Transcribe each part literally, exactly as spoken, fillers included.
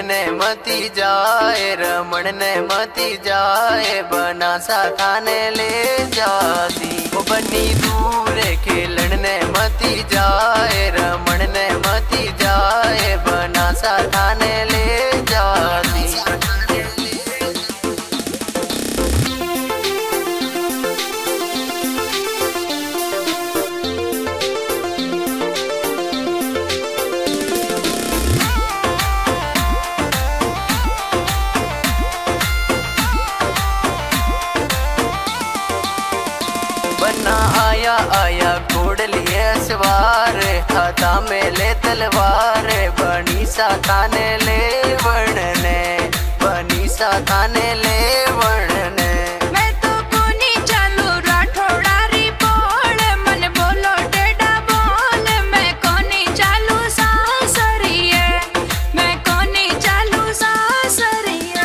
ने मती जाए रमण ने मती जाए बना सा थाने ले जाती वो बनी दूर खेलन ने मती जाए रमण ने मती जाए बना सा थाने ले जाती। बना आया आया घोड़ लिए सवार हाथा में ले तलवार बनी सा थाने ले वर्णने बनी सा थाने ले वर्णने। मैं तो कोनी चालू राठौड़ा री बोल मन बोलो टेढ़ा बोल मैं कोनी चालू सासरिए मैं कोनी चालू सासरिए।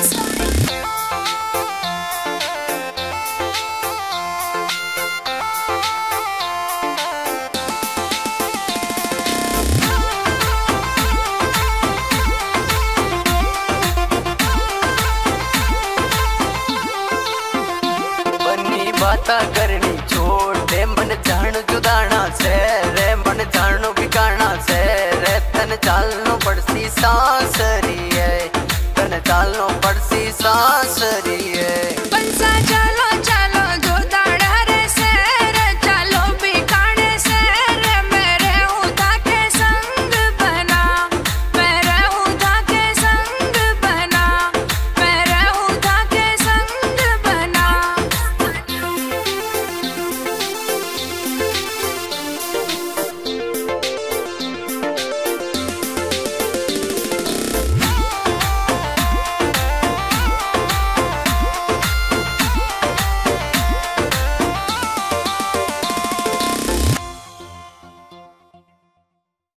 बाता करनी छोड़ दे मन जान जुदाना से रे मन जानो बिगाना से रे तन चालनो पड़सी सांसरी है तन चालनो पड़सी सांसरी है। पंसा चलो